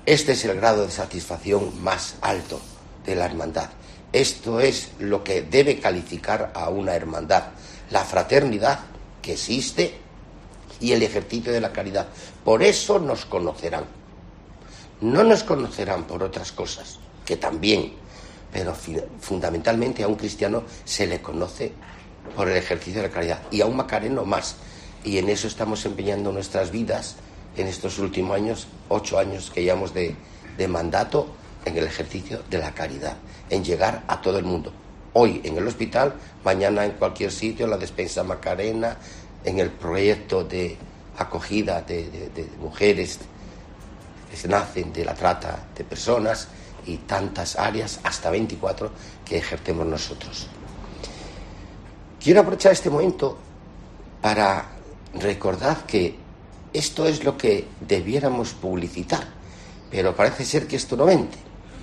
Este es el grado de satisfacción más alto de la hermandad. Esto es lo que debe calificar a una hermandad: la fraternidad que existe y el ejercicio de la caridad. Por eso nos conocerán. No nos conocerán por otras cosas, que también, pero fundamentalmente a un cristiano se le conoce por el ejercicio de la caridad, y a un macareno más. Y en eso estamos empeñando nuestras vidas en estos últimos años, 8 años que llevamos de mandato, en el ejercicio de la caridad, en llegar a todo el mundo. Hoy en el hospital, mañana en cualquier sitio, en la despensa Macarena, en el proyecto de acogida de mujeres que se nacen de la trata de personas, y tantas áreas, hasta 24, que ejercemos nosotros. Quiero aprovechar este momento para recordar que esto es lo que debiéramos publicitar, pero parece ser que esto no vende.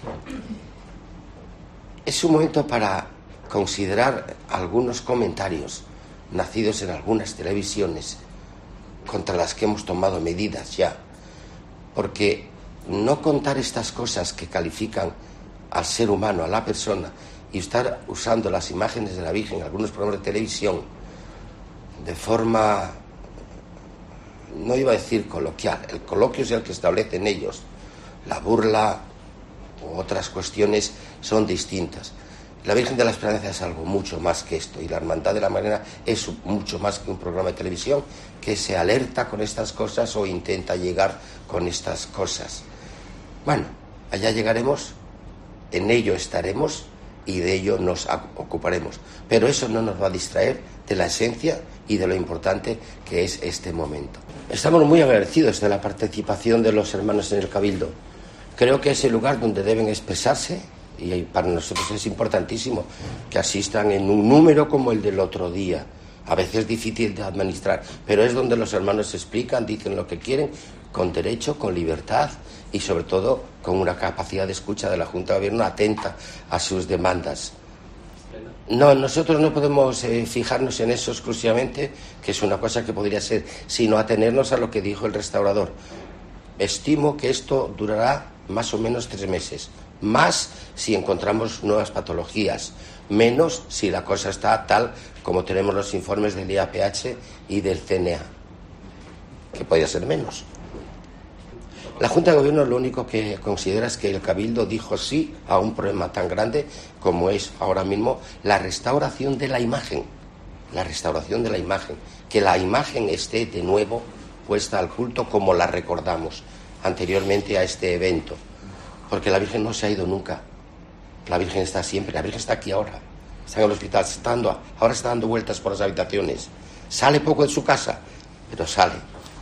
Es un momento para considerar algunos comentarios nacidos en algunas televisiones contra las que hemos tomado medidas ya, porque no contar estas cosas que califican al ser humano, a la persona, y estar usando las imágenes de la Virgen en algunos programas de televisión de forma, no iba a decir coloquial, el coloquio es el que establecen ellos, la burla u otras cuestiones son distintas. La Virgen de la Esperanza es algo mucho más que esto, y la Hermandad de la Macarena es mucho más que un programa de televisión que se alerta con estas cosas o intenta llegar con estas cosas. Bueno, allá llegaremos, en ello estaremos y de ello nos ocuparemos, pero eso no nos va a distraer de la esencia y de lo importante que es este momento. Estamos muy agradecidos de la participación de los hermanos en el Cabildo. Creo que es el lugar donde deben expresarse, y para nosotros es importantísimo que asistan en un número como el del otro día. A veces es difícil de administrar, pero es donde los hermanos se explican, dicen lo que quieren, con derecho, con libertad y sobre todo con una capacidad de escucha de la Junta de Gobierno atenta a sus demandas. No, nosotros no podemos fijarnos en eso exclusivamente, que es una cosa que podría ser, sino atenernos a lo que dijo el restaurador. Estimo que esto durará más o menos 3 meses, más si encontramos nuevas patologías, menos si la cosa está tal como tenemos los informes del IAPH y del CNA, que podría ser menos. La Junta de Gobierno lo único que considera es que el Cabildo dijo sí a un problema tan grande como es ahora mismo la restauración de la imagen. La restauración de la imagen. Que la imagen esté de nuevo puesta al culto como la recordamos anteriormente a este evento. Porque la Virgen no se ha ido nunca. La Virgen está siempre. La Virgen está aquí ahora. Está en el hospital. Ahora está dando vueltas por las habitaciones. Sale poco de su casa, pero sale.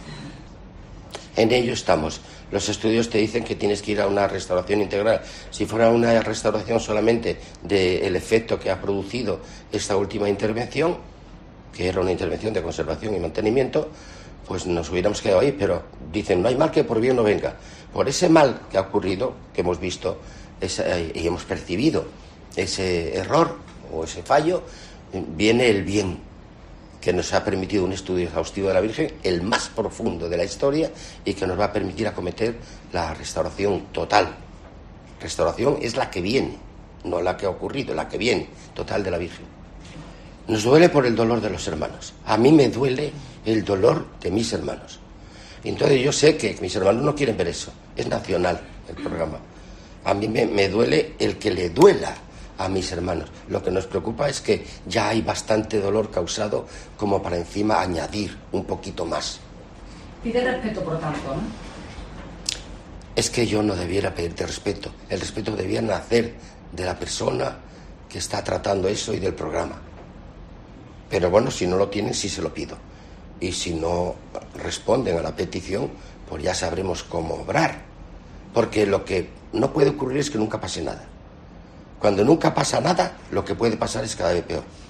En ello estamos. Los estudios te dicen que tienes que ir a una restauración integral. Si fuera una restauración solamente del efecto que ha producido esta última intervención, que era una intervención de conservación y mantenimiento, pues nos hubiéramos quedado ahí. Pero dicen, no hay mal que por bien no venga. Por ese mal que ha ocurrido, que hemos visto y hemos percibido ese error o ese fallo, viene el bien, que nos ha permitido un estudio exhaustivo de la Virgen, el más profundo de la historia, y que nos va a permitir acometer la restauración total. Restauración es la que viene, no la que ha ocurrido, la que viene, total de la Virgen. Nos duele por el dolor de los hermanos. A mí me duele el dolor de mis hermanos. Entonces yo sé que mis hermanos no quieren ver eso. Es nacional el programa. A mí me duele el que le duela a mis hermanos. Lo que nos preocupa es que ya hay bastante dolor causado como para encima añadir un poquito más. Pide respeto, por tanto, ¿no? Es que yo no debiera pedirte respeto. El respeto debiera nacer de la persona que está tratando eso y del programa. Pero bueno, si no lo tienen, sí se lo pido. Y si no responden a la petición, pues ya sabremos cómo obrar. Porque lo que no puede ocurrir es que nunca pase nada. Cuando nunca pasa nada, lo que puede pasar es cada vez peor.